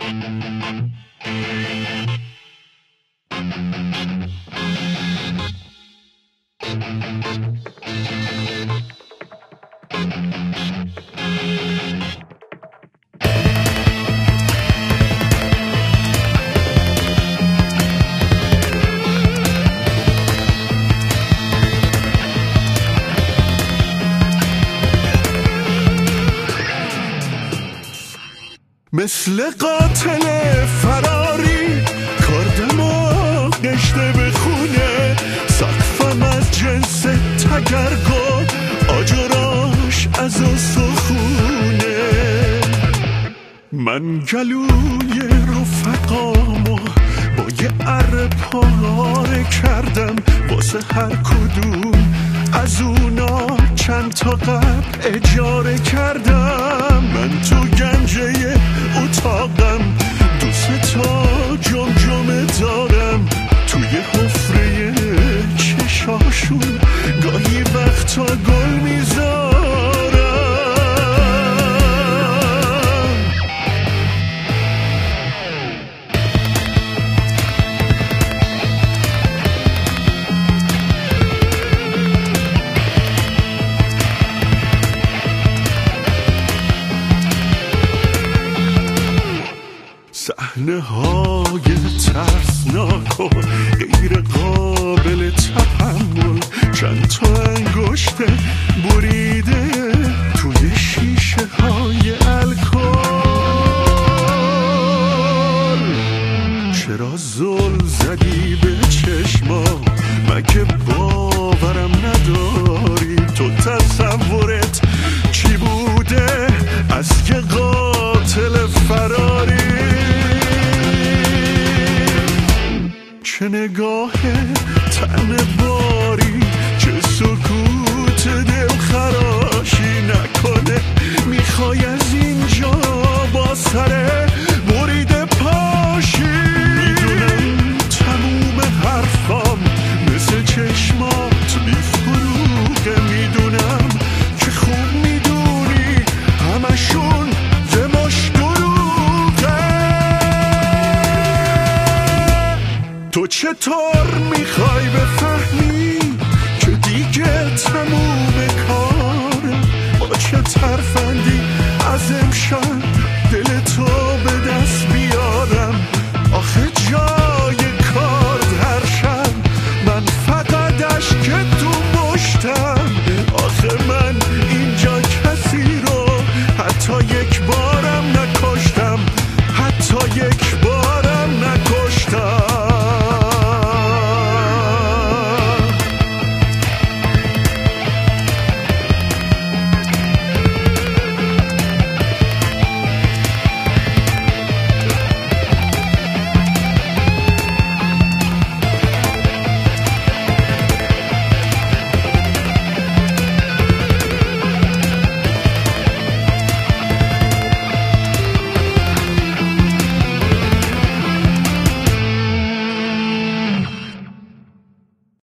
مثل قاتل فراری کردم و گشته به خونه، سقفم از جنس تگرگو، آجراش از سخونه. من گلوی رفقامو با یه اره پاره کردم، واسه هر کدوم از اونا چند تا قبل اجاره کردم. من تو گنجه اتاقم دوست تا جمجمه دارم، توی حفره چشاشون گاهی وقتا گل میذارم. صحنه های ترسناک و غیر قابل تحمل، چند تا انگشت بریده توی شیشه های الکل. چرا زل زدی به چشما؟ مگه باورم نداری؟ تو تصورت چی بوده از یه قاتل فراری؟ چه نگاه تن باری، چه سکوت دل خراشی، نکنه میخوای از اینجا با سر بریده پاشی. میدونم تموم حرفام مثل چشمات بیفروغه، میدونم که خوب میدونی همشون یه مش دروغه. تو چطور میخوای